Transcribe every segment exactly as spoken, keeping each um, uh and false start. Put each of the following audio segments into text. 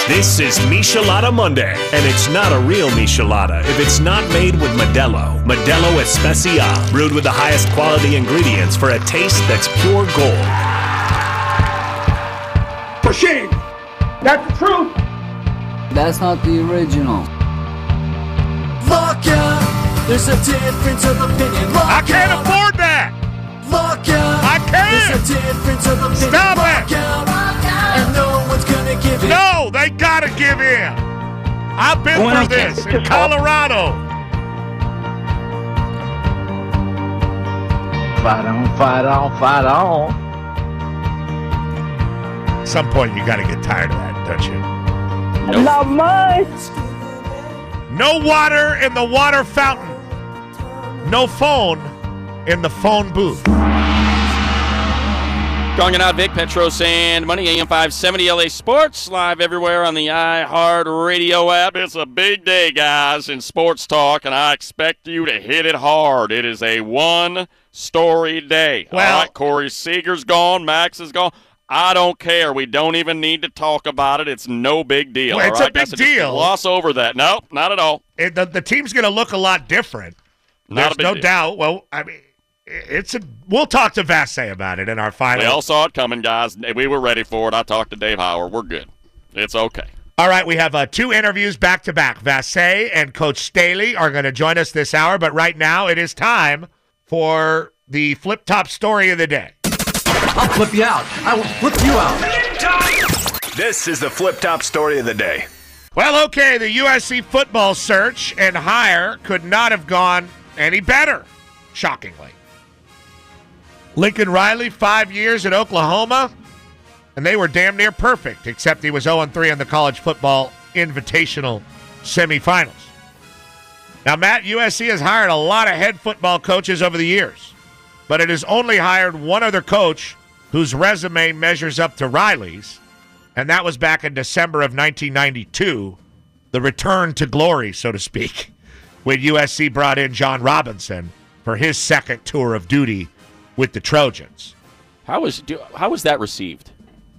This is Michelada Monday, and it's not a real Michelada if it's not made with Modelo. Modelo Especial, brewed with the highest quality ingredients for a taste that's pure gold. For shame! That's the truth! That's not the original. Look out! There's a difference of opinion. Look I can't out. afford that! Look out! I can't! There's a difference of opinion. Stop Look it! out. And no one's gonna give in. No, they gotta give in. I've been Well, through this in just- Colorado. Fight on, fight on, fight on. At some point, you gotta get tired of that, don't you? Not much. No water in the water fountain. No phone in the phone booth. Strong and out, Vic, Petros, and Money, A M five seventy L A Sports, live everywhere on the iHeartRadio app. It's a big day, guys, in sports talk, and I expect you to hit it hard. It is a one-story day. Well- All right, Corey Seager's gone, Max is gone. I don't care. We don't even need to talk about it. It's no big deal. Well, it's all a right, big guys? So just deal. Gloss over that. No, not at all. It, the, the team's going to look a lot different. Not There's a big no deal. doubt. Well, I mean, it's a. We'll talk to Vassay about it in our final. We all saw it coming, guys. We were ready for it. I talked to Dave Howard. We're good. It's okay. All right, we have uh, two interviews back to back. Vassay and Coach Staley are going to join us this hour, but right now it is time for the flip top story of the day. I'll flip you out. I will flip you out. This is the flip top story of the day. Well, okay, the U S C football search and hire could not have gone any better, shockingly. Lincoln Riley, five years at Oklahoma, and they were damn near perfect, except he was oh and three in the college football invitational semifinals. Now, Matt, U S C has hired a lot of head football coaches over the years, but it has only hired one other coach whose resume measures up to Riley's, and that was back in December of nineteen ninety-two, the return to glory, so to speak, when U S C brought in John Robinson for his second tour of duty with the Trojans. How was do, how was that received?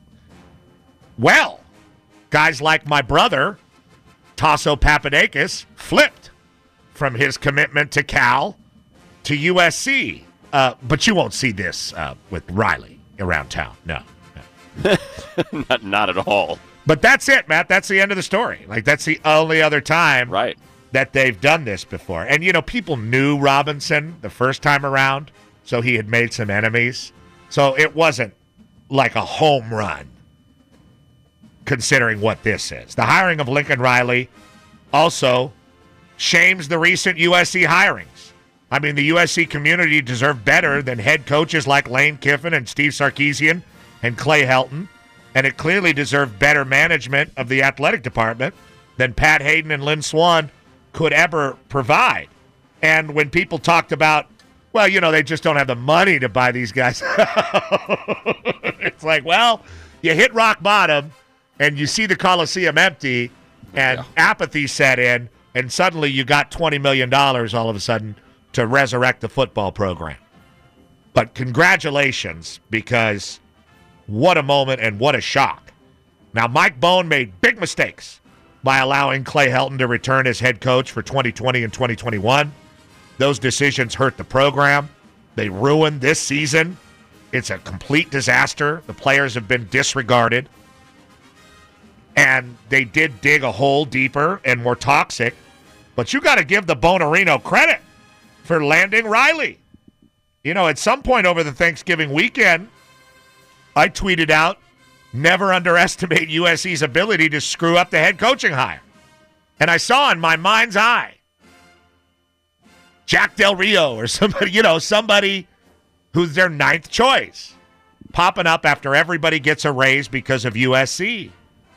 Well, guys like my brother, Tasso Papadakis, flipped from his commitment to Cal to U S C. Uh, but you won't see this uh, with Riley around town. No. no. not, not at all. But that's it, Matt. That's the end of the story. Like, that's the only other time Right. that they've done this before. And, you know, people knew Robinson the first time around, so he had made some enemies. So it wasn't like a home run, considering what this is. The hiring of Lincoln Riley also shames the recent U S C hirings. I mean, the U S C community deserved better than head coaches like Lane Kiffin and Steve Sarkisian and Clay Helton, and it clearly deserved better management of the athletic department than Pat Hayden and Lynn Swann could ever provide. And when people talked about, well, you know, they just don't have the money to buy these guys, it's like, well, you hit rock bottom and you see the Coliseum empty and Yeah. apathy set in, and suddenly you got twenty million dollars all of a sudden to resurrect the football program. But congratulations, because what a moment and what a shock. Now, Mike Bohn made big mistakes by allowing Clay Helton to return as head coach for twenty twenty and twenty twenty-one. Those decisions hurt the program. They ruined this season. It's a complete disaster. The players have been disregarded. And they did dig a hole deeper and more toxic. But you got to give the Bonarino credit for landing Riley. You know, at some point over the Thanksgiving weekend, I tweeted out, never underestimate U S C's ability to screw up the head coaching hire. And I saw in my mind's eye Jack Del Rio or somebody, you know, somebody who's their ninth choice popping up after everybody gets a raise because of U S C.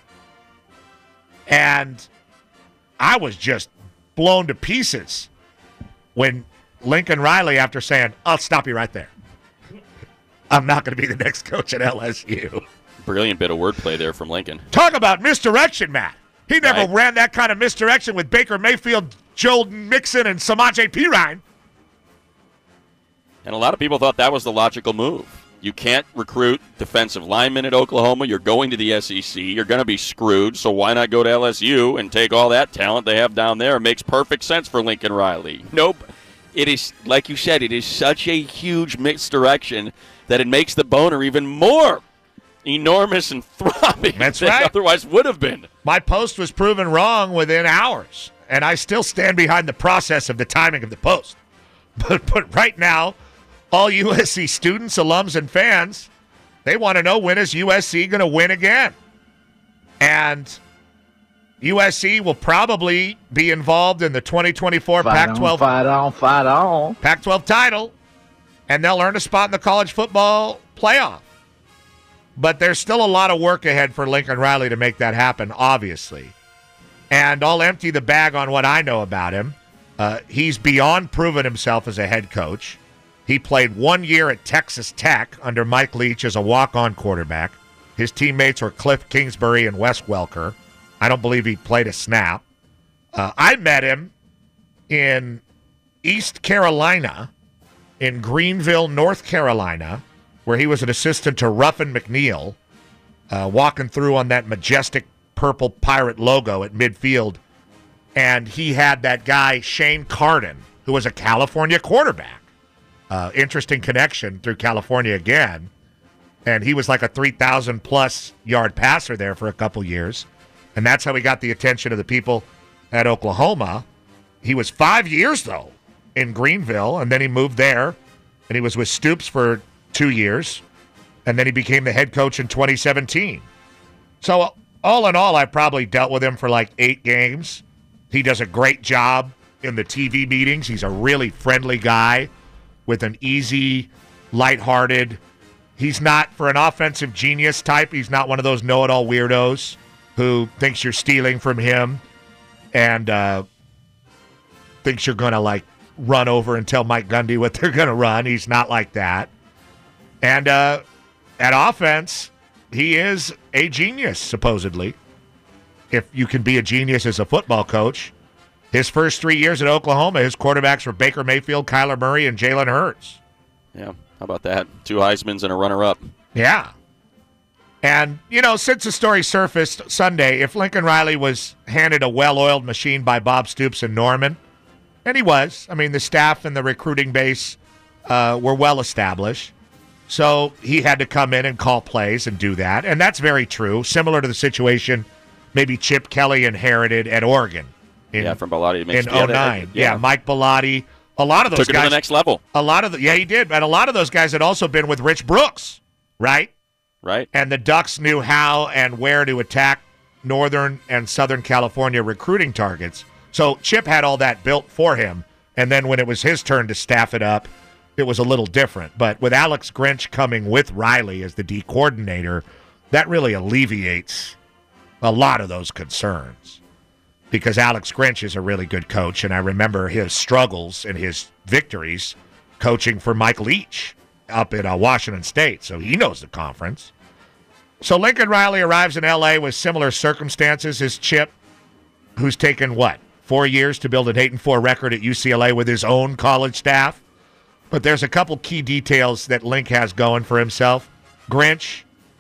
And I was just blown to pieces when Lincoln Riley, after saying, I'll stop you right there, I'm not going to be the next coach at L S U. Brilliant bit of wordplay there from Lincoln. Talk about misdirection, Matt. He never Right. ran that kind of misdirection with Baker Mayfield, Joel Mixon, and Samaje Perine. And a lot of people thought that was the logical move. You can't recruit defensive linemen at Oklahoma. You're going to the S E C. You're going to be screwed, so why not go to L S U and take all that talent they have down there? It makes perfect sense for Lincoln Riley. Nope. It is, like you said, it is such a huge misdirection that it makes the boner even more enormous and throbbing That's than right. it otherwise would have been. My post was proven wrong within hours, and I still stand behind the process of the timing of the post. But, but right now, all U S C students, alums, and fans, they want to know, when is U S C going to win again? And U S C will probably be involved in the twenty twenty-four Fight Pac twelve on, fight on, fight on. Pac twelve title, and they'll earn a spot in the college football playoff. But there's still a lot of work ahead for Lincoln Riley to make that happen, obviously. And I'll empty the bag on what I know about him. Uh, he's beyond proven himself as a head coach. He played one year at Texas Tech under Mike Leach as a walk-on quarterback. His teammates were Cliff Kingsbury and Wes Welker. I don't believe he played a snap. Uh, I met him in East Carolina, in Greenville, North Carolina, where he was an assistant to Ruffin McNeil, uh, walking through on that majestic purple pirate logo at midfield. And he had that guy, Shane Carden, who was a California quarterback. Uh, interesting connection through California again. And he was like a three thousand plus yard passer there for a couple years. And that's how he got the attention of the people at Oklahoma. He was five years, though, in Greenville, and then he moved there. And he was with Stoops for two years. And then he became the head coach in twenty seventeen. So all in all, I probably dealt with him for like eight games. He does a great job in the T V meetings. He's a really friendly guy with an easy, lighthearted. He's not, for an offensive genius type, he's not one of those know-it-all weirdos who thinks you're stealing from him and uh, thinks you're going to, like, run over and tell Mike Gundy what they're going to run. He's not like that. And uh, at offense, he is a genius, supposedly. If you can be a genius as a football coach. His first three years at Oklahoma, his quarterbacks were Baker Mayfield, Kyler Murray, and Jalen Hurts. Yeah, how about that? Two Heismans and a runner-up. Yeah. And, you know, since the story surfaced Sunday, if Lincoln Riley was handed a well-oiled machine by Bob Stoops and Norman, and he was, I mean, the staff and the recruiting base uh, were well-established, so he had to come in and call plays and do that, and that's very true, similar to the situation maybe Chip Kelly inherited at Oregon. In, yeah, from Bellotti. In oh nine. Yeah. yeah, Mike Bellotti. A lot of those Took guys. Took it to the next level. A lot of the, yeah, he did. And a lot of those guys had also been with Rich Brooks, right? Right. And the Ducks knew how and where to attack Northern and Southern California recruiting targets. So Chip had all that built for him. And then when it was his turn to staff it up, it was a little different. But with Alex Grinch coming with Riley as the D coordinator, that really alleviates a lot of those concerns. Because Alex Grinch is a really good coach, and I remember his struggles and his victories coaching for Mike Leach up at uh, Washington State, so he knows the conference. So Lincoln Riley arrives in L A with similar circumstances as Chip, who's taken, what, four years to build an eight and four record at U C L A with his own college staff? But there's a couple key details that Link has going for himself. Grinch,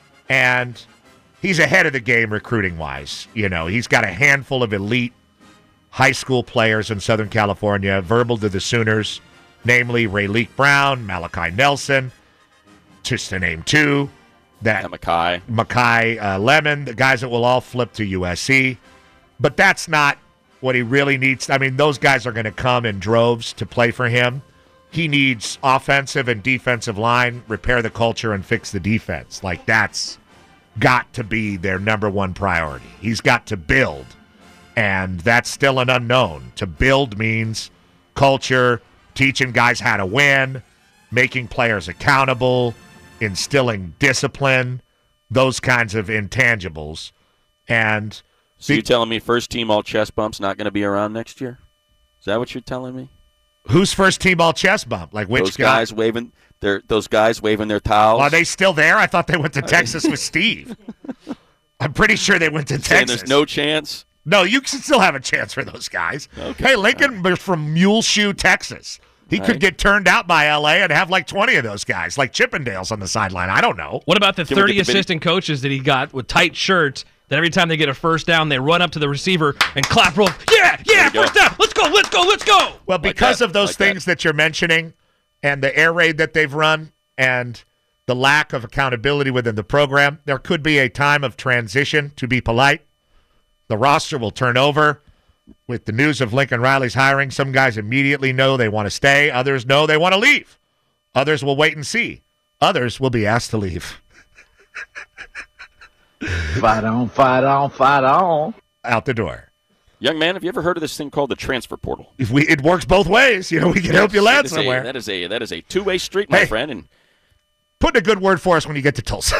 and he's ahead of the game recruiting-wise. You know, he's got a handful of elite high school players in Southern California, verbal to the Sooners, namely Rayleigh Brown, Malachi Nelson, just to name two. That yeah, Mackay. Mackay uh, Lemon, the guys that will all flip to U S C. But that's not what he really needs. I mean, those guys are going to come in droves to play for him. He needs offensive and defensive line, repair the culture, and fix the defense. Like, that's got to be their number one priority. He's got to build, and that's still an unknown. To build means culture, teaching guys how to win, making players accountable, instilling discipline, those kinds of intangibles. And so you're telling me first team all chest bumps not going to be around next year? Is that what you're telling me? Who's first team all chest bump? Like which those guys guy? waving their those guys waving their towels? Are they still there? I thought they went to Texas with Steve. I'm pretty sure they went to Saying Texas. There's no chance. No, you can still have a chance for those guys. Okay. Hey, Lincoln was from Muleshoe, Texas. He Right. could get turned out by L A and have like twenty of those guys, like Chippendales on the sideline. I don't know. What about the Can we thirty get the video- assistant coaches that he got with tight shirts that every time they get a first down, they run up to the receiver and clap roll? Yeah, yeah, There you first go. down. Let's go, let's go, let's go. Well, because that, of those like that. things that. you're mentioning and the air raid that they've run and the lack of accountability within the program, there could be a time of transition, to be polite. The roster will turn over. With the news of Lincoln Riley's hiring, some guys immediately know they want to stay. Others know they want to leave. Others will wait and see. Others will be asked to leave. Fight on, fight on, fight on. Out the door. Young man, have you ever heard of this thing called the transfer portal? If we, it works both ways. You know, we can help you That land is a- somewhere. that is a that is a two-way street, my Hey. friend. And Put in a good word for us when you get to Tulsa.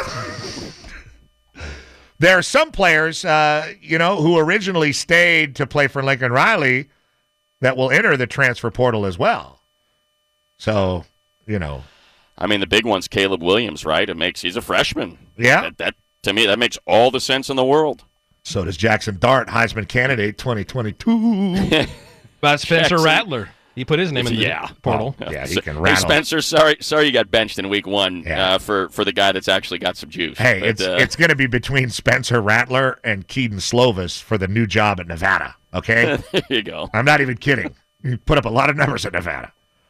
There are some players, uh, you know, who originally stayed to play for Lincoln Riley that will enter the transfer portal as well. So, you know, I mean, the big one's Caleb Williams, right? It makes he's a freshman. Yeah. That, that to me, that makes all the sense in the world. so does Jackson Dart, Heisman candidate twenty twenty-two. About Spencer Jackson. Rattler. He put his name in the Yeah. portal. Oh, yeah, he So- can Hey, rattle. Spencer, sorry, sorry you got benched in week one Yeah. uh, for for the guy that's actually got some juice. Hey, But, it's uh, it's going to be between Spencer Rattler and Keaton Slovis for the new job at Nevada, okay? there you go. I'm not even kidding. He put up a lot of numbers at Nevada.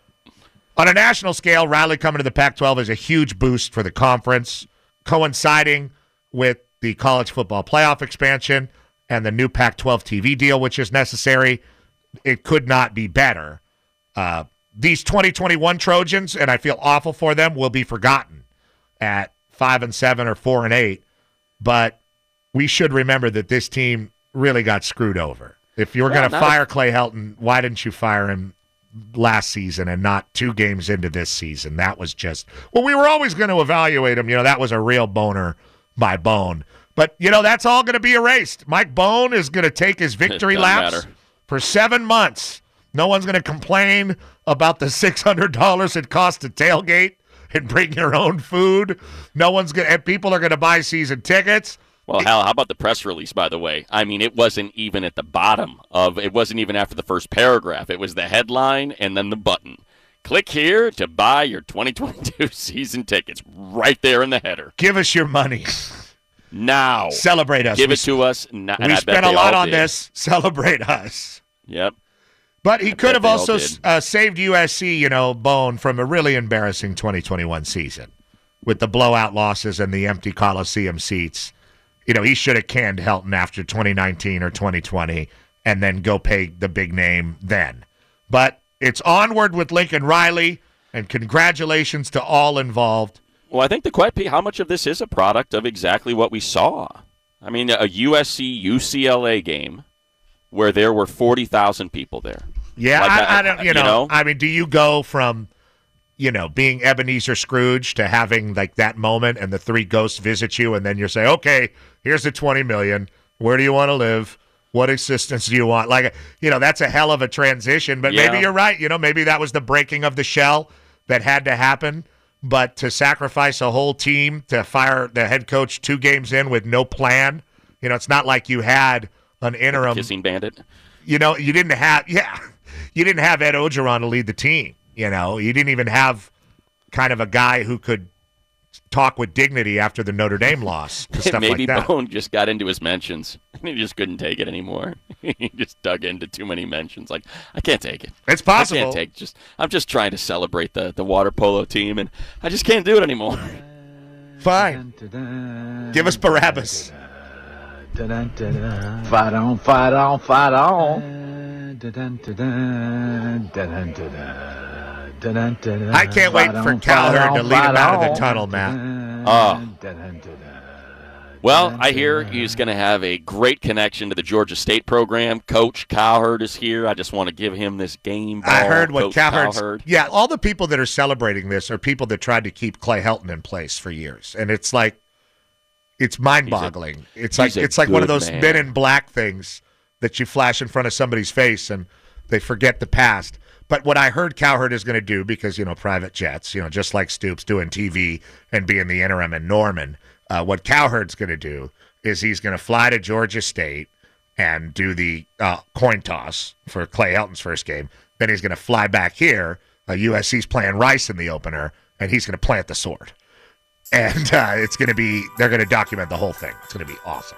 On a national scale, Riley coming to the Pac twelve is a huge boost for the conference, coinciding with the college football playoff expansion and the new Pac twelve T V deal, which is necessary. It could not be better. Uh, these twenty twenty-one Trojans, and I feel awful for them, will be forgotten at five and seven or four and eight. But we should remember that this team really got screwed over. If you were Well, going to not fire Clay Helton, why didn't you fire him last season and not two games into this season? That was just, well, we were always going to evaluate him. You know, that was a real boner by Bone. But, you know, that's all going to be erased. Mike Bone is going to take his victory Doesn't laps matter. for seven months. No one's going to complain about the six hundred dollars it costs to tailgate and bring your own food. No one's going to, and people are going to buy season tickets. Well, hell, how about the press release, by the way? I mean, it wasn't even at the bottom of, it wasn't even after the first paragraph. It was the headline and then the button. Click here to buy your twenty twenty-two season tickets. Right there in the header. Give us your money. Now. Celebrate us. Give We it to us. Now, We spent a lot on this. Celebrate us. Yep. But he I could bet have they all also did. uh, saved U S C, you know, Bone, from a really embarrassing twenty twenty-one season with the blowout losses and the empty Coliseum seats. You know, he should have canned Helton after twenty nineteen or twenty twenty and then go pay the big name then. But it's onward with Lincoln Riley, and congratulations to all involved. Well, I think the question, how much of this is a product of exactly what we saw? I mean, a U S C U C L A game where there were forty thousand people there. Yeah, Like, I, I- I don't, you you know, know? I mean, do you go from, you know, being Ebenezer Scrooge to having like that moment and the three ghosts visit you and then you say, okay, here's the twenty million. Where do you want to live? What assistance do you want? Like, you know, that's a hell of a transition, but Yeah. maybe you're right. You know, maybe that was the breaking of the shell that had to happen. But to sacrifice a whole team, to fire the head coach two games in with no plan, you know, it's not like you had an interim. Kissing bandit. You know, you didn't have, yeah, you didn't have Ed Ogeron to lead the team. You know, you didn't even have kind of a guy who could talk with dignity after the Notre Dame loss and stuff Maybe like that. Bone just got into his mentions. He just couldn't take it anymore. He just dug into too many mentions. Like, I can't take it. It's I possible. can't take just. I'm just trying to celebrate the, the water polo team, and I just can't do it anymore. Fine. Give us Barabbas. Fight on, fight on, fight on. I can't wait for Calhoun to lead him out of the tunnel, Matt. Oh. Well, I hear he's going to have a great connection to the Georgia State program. Coach Cowherd is here. I just want to give him this game ball. I heard what Coach Cowherd's. Cowherd. Yeah, all the people that are celebrating this are people that tried to keep Clay Helton in place for years, and it's like, it's mind-boggling. It's like he's a it's like one of good those man. Men in Black things that you flash in front of somebody's face and they forget the past. But what I heard Cowherd is going to do, because, you know, private jets, you know, just like Stoops doing T V and being the interim in Norman, uh, what Cowherd's going to do is he's going to fly to Georgia State and do the uh, coin toss for Clay Helton's first game. Then he's going to fly back here Uh, U S C's playing Rice in the opener, and he's going to plant the sword. And uh, it's going to be, they're going to document the whole thing. It's going to be awesome.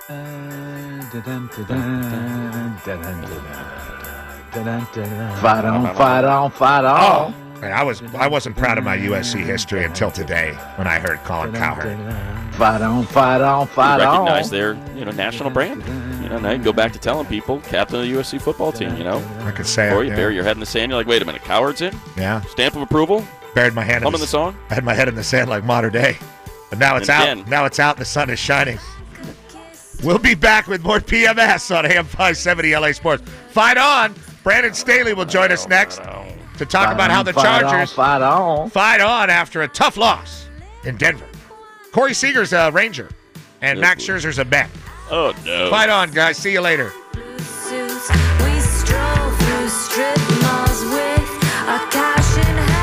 Fight on, fight on, fight on. Oh, man, I, was, I wasn't proud of my U S C history until today when I heard Colin Cowherd. Fight on, fight on, fight You on. recognize their, you know, national brand. You know, now you can go back to telling people, captain of the U S C football team, you know. I could say Or it. you Yeah. bury your head in the sand, you're like, wait a minute, Cowherd's in? yeah. Stamp of approval? Buried my hand in Humming the, the song? I had my head in the sand like modern day. But now it's And out. again- Now it's out and the sun is shining. We'll be back with more P M S on A M five seventy L A Sports. Fight on. Brandon Staley will join us next to talk Fight about how on, the fight Chargers on, fight on. fight on after a tough loss in Denver. Corey Seager's a Ranger, and Max Scherzer's a Met. Oh, no. Fight on, guys. See you later. Suits. We stroll through strip malls with a cash in hand.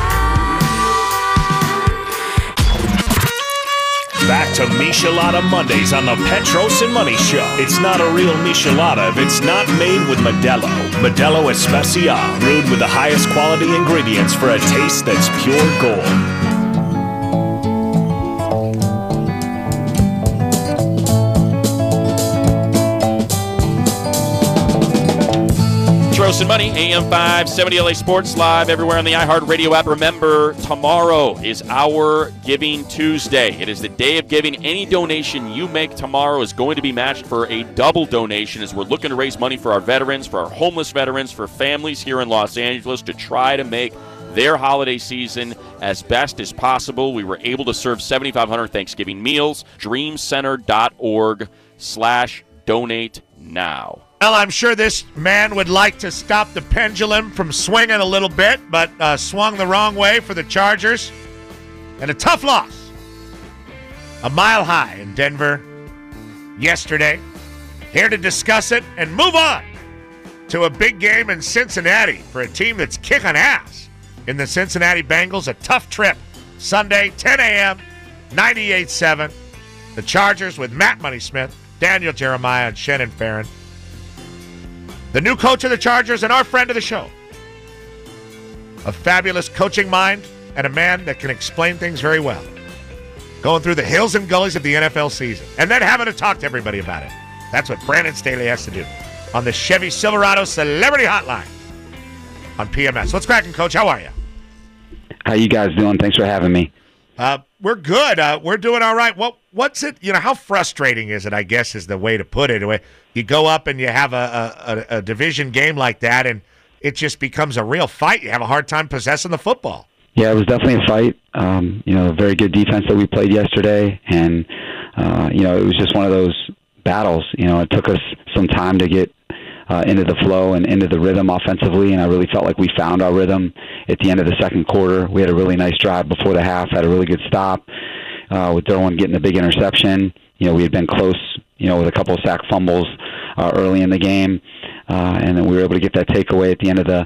Back to Michelada Mondays on the Petros and Money Show. It's not a real Michelada if it's not made with Modelo. Modelo Especial, brewed with the highest quality ingredients for a taste that's pure gold. Petros and Money, A M five seventy L A Sports, live everywhere on the iHeartRadio app. Remember, tomorrow is our Giving Tuesday. It is the day of giving. Any donation you make tomorrow is going to be matched for a double donation as we're looking to raise money for our veterans, for our homeless veterans, for families here in Los Angeles to try to make their holiday season as best as possible. We were able to serve seventy-five hundred Thanksgiving meals. dreamcenter.org slash donate now. Well, I'm sure this man would like to stop the pendulum from swinging a little bit, but uh, swung the wrong way for the Chargers. And a tough loss. A mile high in Denver yesterday. Here to discuss it and move on to a big game in Cincinnati for a team that's kicking ass in the Cincinnati Bengals. A tough trip. Sunday, ten a.m., ninety-eight point seven. The Chargers with Matt Money Smith, Daniel Jeremiah, and Shannon Farron. The new coach of the Chargers and our friend of the show. A fabulous coaching mind and a man that can explain things very well. Going through the hills and gullies of the N F L season and then having to talk to everybody about it. That's what Brandon Staley has to do on the Chevy Silverado Celebrity Hotline on P M S. What's cracking, Coach? How are you? How you guys doing? Thanks for having me. Uh, we're good. Uh, we're doing all right. What What's it? You know, how frustrating is it, I guess, is the way to put it. You go up and you have a, a, a division game like that, and it just becomes a real fight. You have a hard time possessing the football. Yeah, it was definitely a fight. Um, you know, a very good defense that we played yesterday, and, uh, you know, it was just one of those battles. You know, it took us some time to get uh, into the flow and into the rhythm offensively, and I really felt like we found our rhythm at the end of the second quarter. We had a really nice drive before the half, had a really good stop uh, with Derwin getting the big interception. You know, we had been close, you know, with a couple of sack fumbles uh, early in the game, uh, and then we were able to get that takeaway at the end of the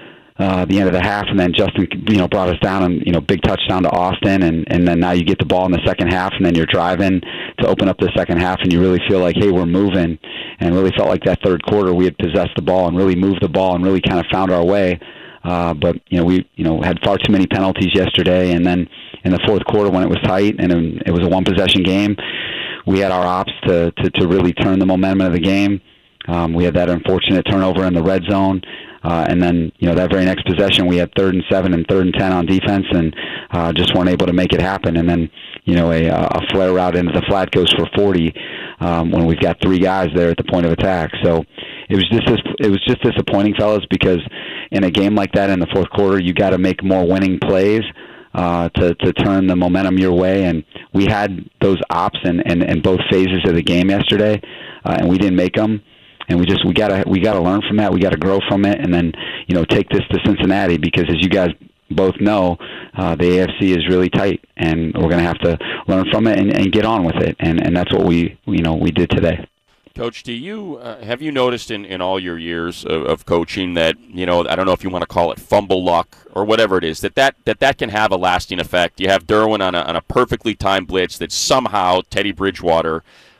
uh, the end of the half, and then Justin, you know, brought us down and, you know, big touchdown to Austin, and, and then now you get the ball in the second half, and then you're driving to open up the second half, and you really feel like, hey, we're moving, and really felt like that third quarter we had possessed the ball and really moved the ball and really kind of found our way. Uh, but, you know, we, you know, had far too many penalties yesterday, and then in the fourth quarter when it was tight and it was a one-possession game, we had our ops to, to, to really turn the momentum of the game. Um, we had that unfortunate turnover in the red zone. Uh, and then, you know, that very next possession, we had third and seven and third and ten on defense and uh, just weren't able to make it happen. And then, you know, a, a flare route into the flat goes for forty um, when we've got three guys there at the point of attack. So it was just this, it was just disappointing, fellas, because in a game like that in the fourth quarter, you got to make more winning plays uh, to, to turn the momentum your way. And we had those ops in, in, in both phases of the game yesterday, uh, and we didn't make them. And we just we gotta we gotta learn from that. We gotta grow from it, and then, you know, take this to Cincinnati, because as you guys both know, uh, the A F C is really tight, and we're gonna have to learn from it and, and get on with it. And, and that's what we you know we did today. Coach, do you uh, have you noticed in, in all your years of, of coaching that, you know, I don't know if you want to call it fumble luck or whatever it is, that that, that, that can have a lasting effect? You have Derwin on a on a perfectly timed blitz that somehow Teddy Bridgewater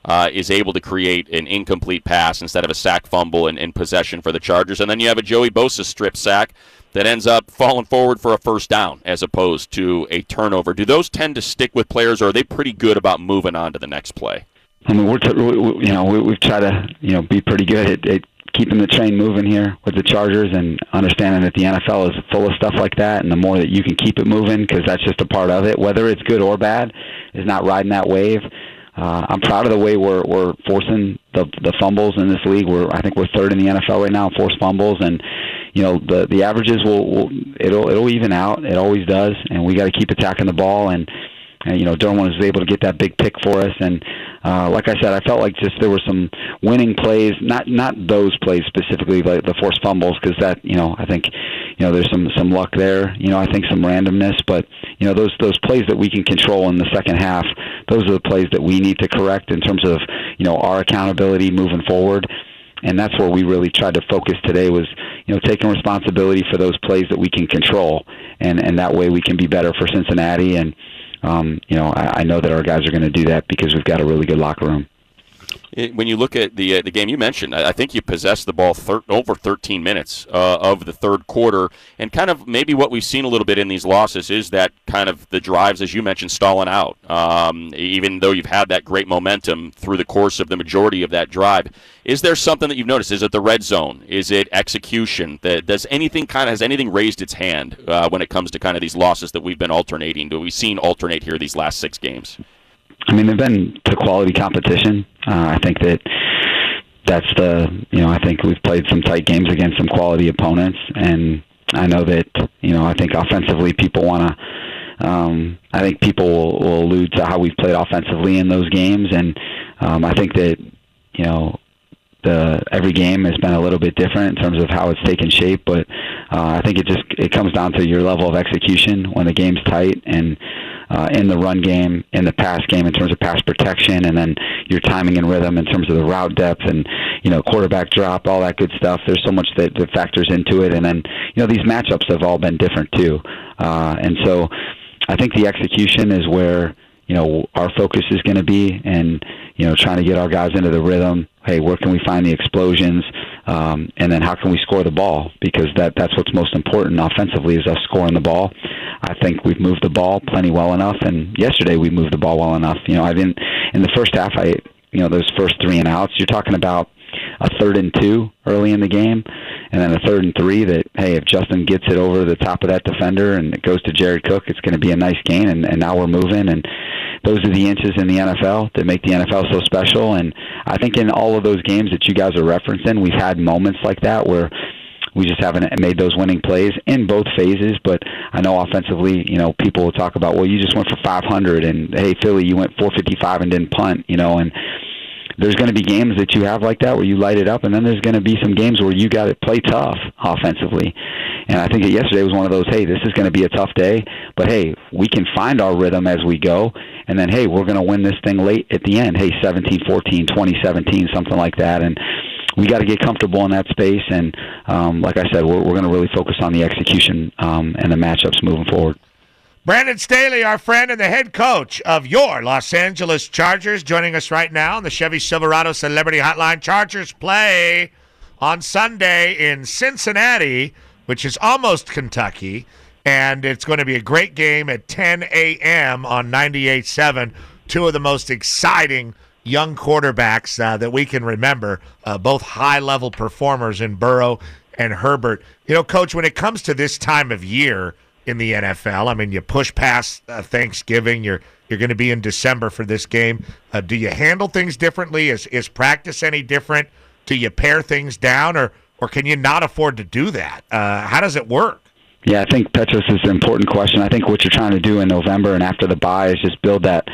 uh, is able to create an incomplete pass instead of a sack fumble and, and possession for the Chargers. And then you have a Joey Bosa strip sack that ends up falling forward for a first down as opposed to a turnover. Do those tend to stick with players, or are they pretty good about moving on to the next play? I mean, we're t- we, you know we, we've tried to you know be pretty good at, at keeping the train moving here with the Chargers, and understanding that the N F L is full of stuff like that, and the more that you can keep it moving, because that's just a part of it, whether it's good or bad, is not riding that wave. Uh, I'm proud of the way we're we're forcing the the fumbles in this league. We're I think we're third in the N F L right now in forced fumbles, and you know the the averages will, will it'll it'll even out. It always does, and we got to keep attacking the ball. And, and you know Derwin was able to get that big pick for us, and uh, like I said, I felt like just there were some winning plays, not not those plays specifically, but the forced fumbles, because that you know I think you know there's some some luck there. You know I think some randomness, but you know those those plays that we can control in the second half. Those are the plays that we need to correct in terms of, you know, our accountability moving forward. And that's where we really tried to focus today was, you know, taking responsibility for those plays that we can control. And, and that way we can be better for Cincinnati. And, um, you know, I, I know that our guys are going to do that because we've got a really good locker room. It, when you look at the uh, the game you mentioned, I, I think you possessed the ball thir- over thirteen minutes uh, of the third quarter, and kind of maybe what we've seen a little bit in these losses is that kind of the drives, as you mentioned, stalling out. Um, even though you've had that great momentum through the course of the majority of that drive, is there something that you've noticed? Is it the red zone? Is it execution? That does anything kind of has anything raised its hand uh, when it comes to kind of these losses that we've been alternating? Do we seen alternate here these last six games? I mean, they've been to quality competition. Uh, I think that that's the, you know, I think we've played some tight games against some quality opponents, and I know that, you know, I think offensively people want to, um, I think people will, will allude to how we've played offensively in those games, and um, I think that, you know, the every game has been a little bit different in terms of how it's taken shape, but uh, I think it just it comes down to your level of execution when the game's tight, and uh, in the run game, in the pass game in terms of pass protection, and then your timing and rhythm in terms of the route depth and, you know, quarterback drop, all that good stuff. There's so much that, that factors into it, and then, you know, these matchups have all been different too, uh, and so I think the execution is where, you know, our focus is going to be, and, you know, trying to get our guys into the rhythm. Hey, where can we find the explosions? Um, and then how can we score the ball? Because that that's what's most important offensively is us scoring the ball. I think we've moved the ball plenty well enough, and yesterday we moved the ball well enough. You know, I didn't in the first half. I, you know, those first three and outs. You're talking about a third and two early in the game, and then a third and three that, hey, if Justin gets it over the top of that defender and it goes to Jared Cook, it's going to be a nice gain, and, and now we're moving. And those are the inches in the N F L that make the N F L so special. And I think in all of those games that you guys are referencing, we've had moments like that where we just haven't made those winning plays in both phases. But I know offensively, you know, people will talk about, well, you just went for five hundred, and, hey, Philly, you went four fifty-five and didn't punt, you know, and there's going to be games that you have like that where you light it up, and then there's going to be some games where you got to play tough offensively. And I think that yesterday was one of those, hey, this is going to be a tough day, but, hey, we can find our rhythm as we go, and then, hey, we're going to win this thing late at the end, hey, seventeen fourteen, twenty seventeen, something like that. And we got to get comfortable in that space, and um, like I said, we're, we're going to really focus on the execution um, and the matchups moving forward. Brandon Staley, our friend and the head coach of your Los Angeles Chargers, joining us right now on the Chevy Silverado Celebrity Hotline. Chargers play on Sunday in Cincinnati, which is almost Kentucky, and it's going to be a great game at ten a.m. on ninety-eight point seven. Two of the most exciting young quarterbacks uh, that we can remember, uh, both high-level performers in Burrow and Herbert. You know, Coach, when it comes to this time of year in the N F L, I mean, you push past uh, Thanksgiving, you're you're going to be in December for this game. Uh, do you handle things differently? Is is practice any different? Do you pare things down, or or can you not afford to do that? Uh, how does it work? Yeah, I think, Petros, is an important question. I think what you're trying to do in November and after the bye is just build that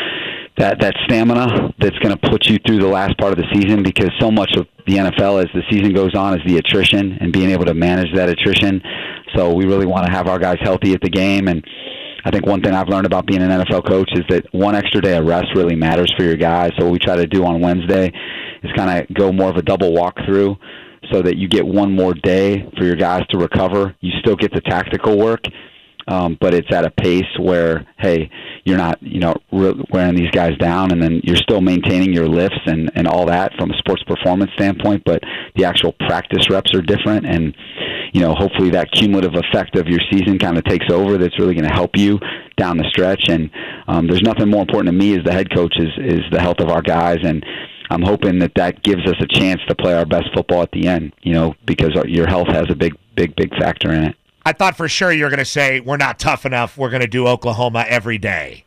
that that stamina that's going to put you through the last part of the season, because so much of the N F L as the season goes on is the attrition and being able to manage that attrition. So we really want to have our guys healthy at the game. And I think one thing I've learned about being an N F L coach is that one extra day of rest really matters for your guys. So what we try to do on Wednesday is kind of go more of a double walkthrough so that you get one more day for your guys to recover. You still get the tactical work, um, but it's at a pace where, hey, you're not, you know, re- wearing these guys down, and then you're still maintaining your lifts and, and all that from a sports performance standpoint, but the actual practice reps are different, and, you know, hopefully that cumulative effect of your season kind of takes over. That's really going to help you down the stretch, and um, there's nothing more important to me as the head coach is, is the health of our guys, and I'm hoping that that gives us a chance to play our best football at the end, you know, because your health has a big, big, big factor in it. I thought for sure you were going to say, we're not tough enough, we're going to do Oklahoma every day.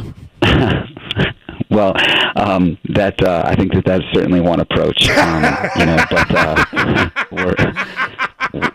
Well, um, that uh, I think that that's certainly one approach, um, you know, but uh, we're...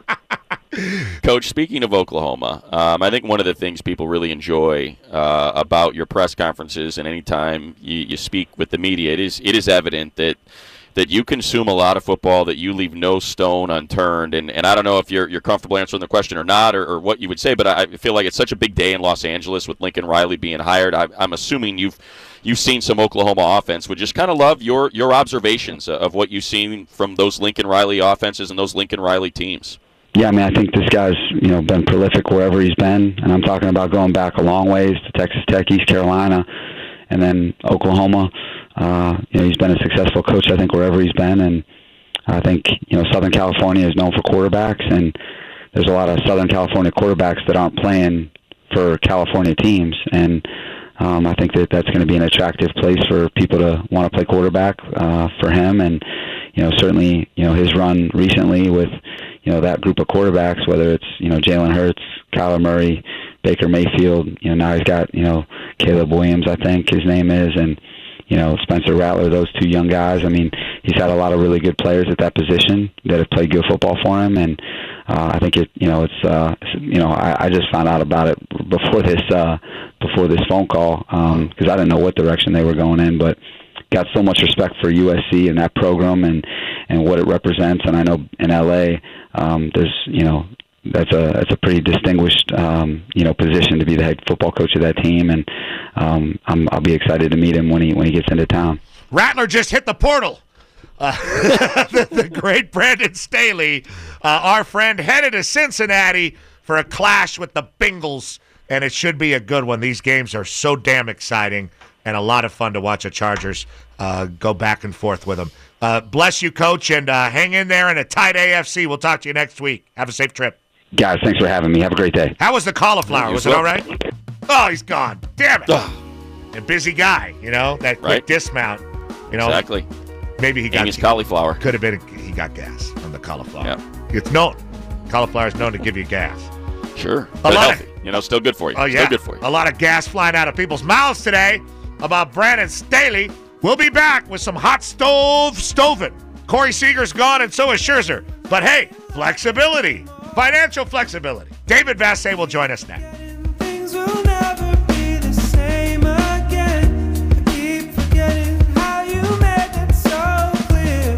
Coach, speaking of Oklahoma, um, I think one of the things people really enjoy uh, about your press conferences and any time you, you speak with the media, it is it is evident that that you consume a lot of football, that you leave no stone unturned. And, and I don't know if you're you're comfortable answering the question or not, or, or what you would say, but I feel like it's such a big day in Los Angeles with Lincoln Riley being hired. I, I'm assuming you've you've seen some Oklahoma offense. Would just kind of love your your observations of what you've seen from those Lincoln Riley offenses and those Lincoln Riley teams. Yeah, I mean, I think this guy's, you know, been prolific wherever he's been, and I'm talking about going back a long ways to Texas Tech, East Carolina, and then Oklahoma. Uh, you know, he's been a successful coach, I think, wherever he's been, and I think, you know, Southern California is known for quarterbacks, and there's a lot of Southern California quarterbacks that aren't playing for California teams, and um, I think that that's going to be an attractive place for people to want to play quarterback uh, for him, and, you know, certainly, you know, his run recently with, you know, that group of quarterbacks, whether it's, you know, Jalen Hurts, Kyler Murray, Baker Mayfield, you know, now he's got, you know, Caleb Williams, I think his name is, and, you know, Spencer Rattler, those two young guys. I mean, he's had a lot of really good players at that position that have played good football for him, and uh, I think it, you know, it's, uh, you know, I, I just found out about it before this, uh, before this phone call, um, because I didn't know what direction they were going in, but got so much respect for U S C and that program and, and what it represents, and I know in L A, um, there's, you know, that's a that's a pretty distinguished, um, you know, position to be the head football coach of that team, and um, I'm, I'll be excited to meet him when he when he gets into town. Rattler just hit the portal. Uh, the, the great Brandon Staley, uh, our friend, headed to Cincinnati for a clash with the Bengals, and it should be a good one. These games are so damn exciting and a lot of fun to watch the Chargers uh, go back and forth with them. Uh, bless you, Coach, and uh, hang in there in a tight A F C. We'll talk to you next week. Have a safe trip. Guys, thanks for having me. Have a great day. How was the cauliflower? Was it all right? Oh, he's gone. Damn it. A busy guy, you know, that quick Right. dismount. You know, Exactly. maybe he got Amy's cauliflower. Could have been he got gas from the cauliflower. Yeah. It's known. Cauliflower is known to give you gas. Sure. A But lot healthy. You know, still good for you. Oh, yeah. Still good for you. A lot of gas flying out of people's mouths today about Brandon Staley. We'll be back with some hot stove stoving. Corey Seager's gone, and so is Scherzer. But hey, flexibility, financial flexibility. David Vassay will join us next. Things will never be the same again. I keep forgetting how you made it so clear.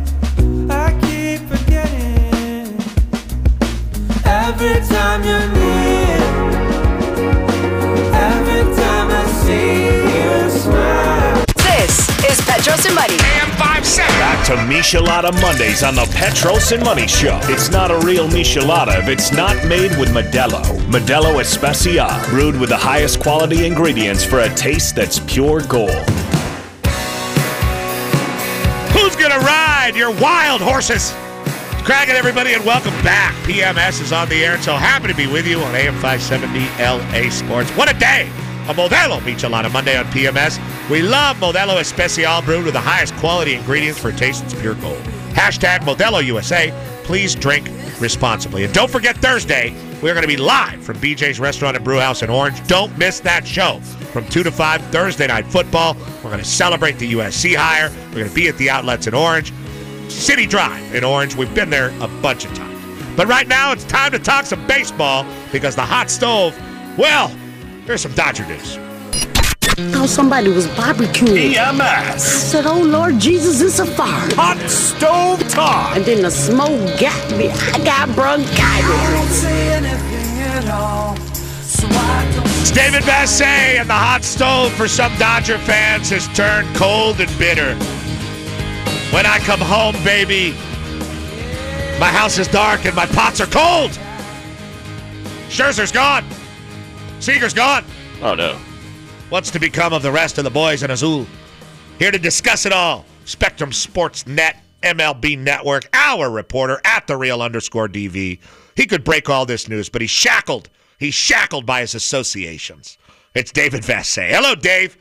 I keep forgetting every time you're near. Every time I see you smile. This is Petros and Money. A M five seven. Back to Michelada Mondays on the Petros and Money Show. It's not a real Michelada if it's not made with Modelo. Modelo Especial, brewed with the highest quality ingredients for a taste that's pure gold. Who's gonna ride your wild horses? Cracking, everybody, and welcome back. P M S is on the air, so happy to be with you on A M five seventy L A Sports. What a day! A Modelo Michelada Monday on P M S. We love Modelo Especial, brewed with the highest quality ingredients for a taste that's pure gold. Hashtag Modelo U S A. Please drink responsibly. And don't forget Thursday, we're going to be live from B J's Restaurant and Brew House in Orange. Don't miss that show. From two to five, Thursday Night Football. We're going to celebrate the U S C hire. We're going to be at the outlets in Orange. City Drive in Orange. We've been there a bunch of times. But right now, it's time to talk some baseball because the hot stove, well, there's some Dodger news. Oh, somebody was barbecuing. P M S. Said, oh, Lord Jesus, it's a fire. Hot stove talk. And then the smoke got me. I got bronchitis. I don't say anything at all. So I don't. It's David Vassay, and the hot stove for some Dodger fans has turned cold and bitter. When I come home, baby, my house is dark and my pots are cold. Scherzer's gone. Seager's gone. Oh, no. What's to become of the rest of the boys in Azul? Here to discuss it all, Spectrum Sports Net, M L B Network, our reporter at the real underscore D V. He could break all this news, but he's shackled. He's shackled by his associations. It's David Vassay. Hello, Dave.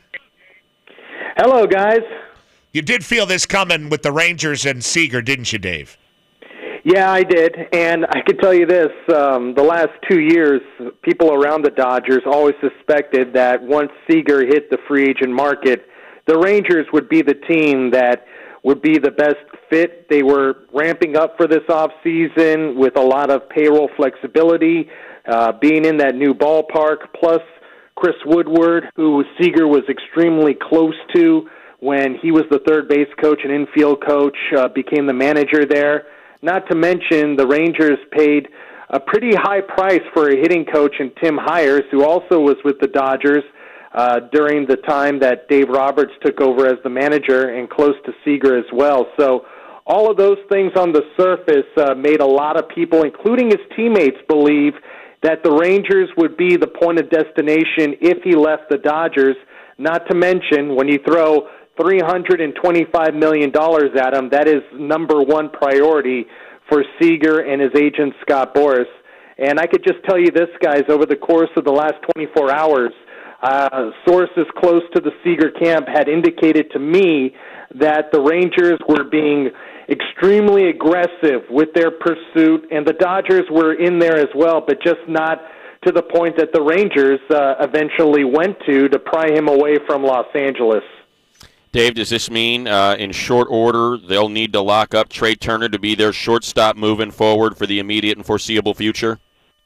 Hello, guys. You did feel this coming with the Rangers and Seager, didn't you, Dave? Yeah, I did, and I can tell you this, um, the last two years, people around the Dodgers always suspected that once Seager hit the free agent market, the Rangers would be the team that would be the best fit. They were ramping up for this offseason with a lot of payroll flexibility, uh, being in that new ballpark, plus Chris Woodward, who Seager was extremely close to when he was the third base coach and infield coach, uh, became the manager there. Not to mention, the Rangers paid a pretty high price for a hitting coach in Tim Hires, who also was with the Dodgers uh, during the time that Dave Roberts took over as the manager and close to Seager as well. So all of those things on the surface uh, made a lot of people, including his teammates, believe that the Rangers would be the point of destination if he left the Dodgers. Not to mention, when you throw three hundred twenty-five million dollars at him, that is number one priority for Seager and his agent, Scott Boras. And I could just tell you this, guys, over the course of the last twenty-four hours, uh, sources close to the Seager camp had indicated to me that the Rangers were being extremely aggressive with their pursuit, and the Dodgers were in there as well, but just not to the point that the Rangers uh, eventually went to to pry him away from Los Angeles. Dave, does this mean uh, in short order they'll need to lock up Trey Turner to be their shortstop moving forward for the immediate and foreseeable future?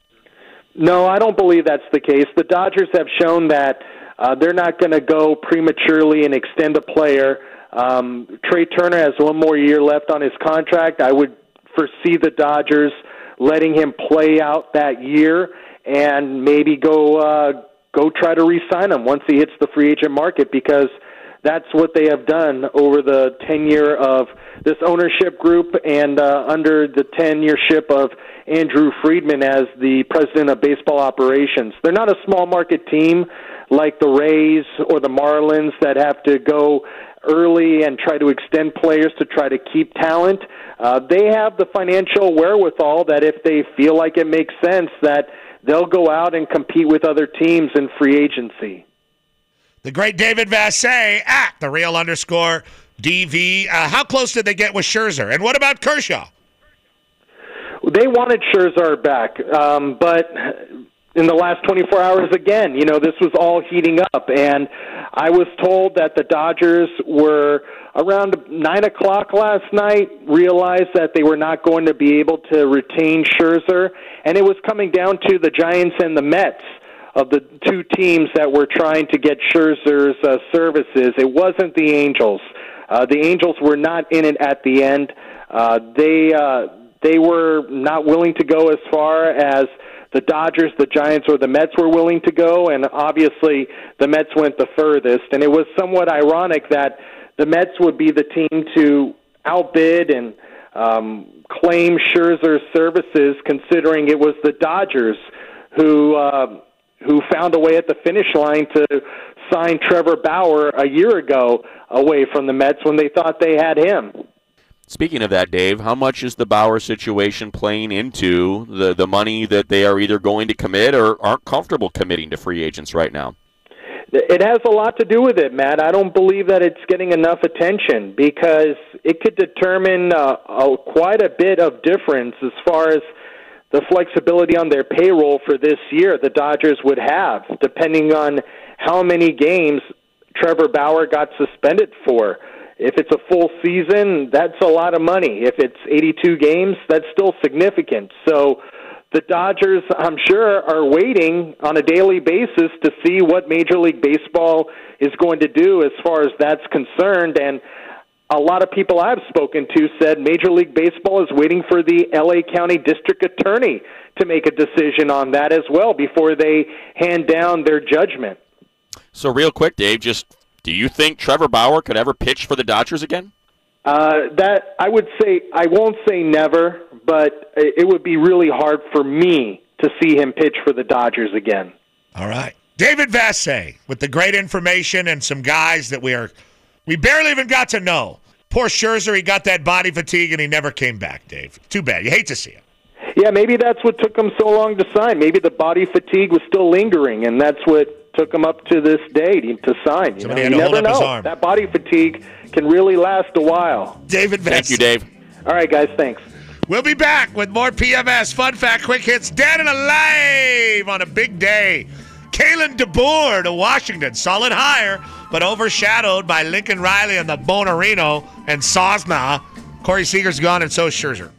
No, I don't believe that's the case. The Dodgers have shown that uh, they're not going to go prematurely and extend a player. Um, Trey Turner has one more year left on his contract. I would foresee the Dodgers letting him play out that year and maybe go uh, go try to re-sign him once he hits the free agent market, because that's what they have done over the tenure of this ownership group and uh, under the tenureship of Andrew Friedman as the president of baseball operations. They're not a small market team like the Rays or the Marlins that have to go early and try to extend players to try to keep talent. Uh, they have the financial wherewithal that if they feel like it makes sense, that they'll go out and compete with other teams in free agency. The great David Vassay at the real underscore D V. Uh, how close did they get with Scherzer? And what about Kershaw? They wanted Scherzer back, um, but in the last twenty-four hours, again, you know, this was all heating up, and I was told that the Dodgers were around nine o'clock last night, realized that they were not going to be able to retain Scherzer, and it was coming down to the Giants and the Mets of the two teams that were trying to get Scherzer's uh, services. It wasn't the Angels. Uh, the Angels were not in it at the end. Uh, they uh, they were not willing to go as far as the Dodgers, the Giants, or the Mets were willing to go, and obviously the Mets went the furthest. And it was somewhat ironic that the Mets would be the team to outbid and um, claim Scherzer's services, considering it was the Dodgers who uh, who found a way at the finish line to sign Trevor Bauer a year ago away from the Mets when they thought they had him. Speaking of that, Dave, how much is the Bauer situation playing into the, the money that they are either going to commit or aren't comfortable committing to free agents right now? It has a lot to do with it, Matt. I don't believe that it's getting enough attention because it could determine uh, a, quite a bit of difference as far as the flexibility on their payroll for this year the Dodgers would have, depending on how many games Trevor Bauer got suspended for. If it's a full season, that's a lot of money. If it's eighty-two games, that's still significant. So the Dodgers, I'm sure, are waiting on a daily basis to see what Major League Baseball is going to do as far as that's concerned. And a lot of people I've spoken to said Major League Baseball is waiting for the L A County District Attorney to make a decision on that as well before they hand down their judgment. So real quick, Dave, just do you think Trevor Bauer could ever pitch for the Dodgers again? Uh, that I would say, I won't say never, but it would be really hard for me to see him pitch for the Dodgers again. All right. David Vassay with the great information and some guys that we are we barely even got to know. Poor Scherzer, he got that body fatigue and he never came back, Dave. Too bad. You hate to see it. Yeah, maybe that's what took him so long to sign. Maybe the body fatigue was still lingering, and that's what took him up to this day to, to sign. You, Somebody know? had you to hold never up know. his arm. That body fatigue can really last a while. David Vassay. Thank you, Dave. All right, guys, thanks. We'll be back with more P M S Fun Fact Quick Hits. Dead and alive on a big day. Kalen DeBoer to Washington. Solid hire, but overshadowed by Lincoln Riley and the Bonarino and Sosna. Corey Seager's gone, and so is Scherzer.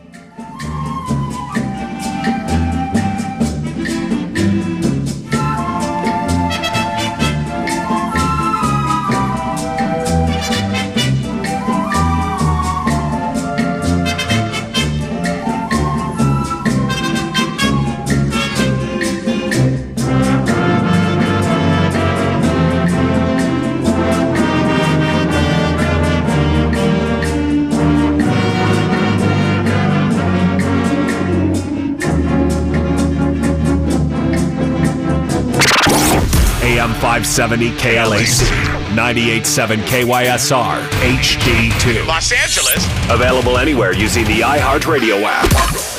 A M five seventy K L A C, ninety-eight point seven K Y S R, H D two. Los Angeles. Available anywhere using the iHeartRadio app.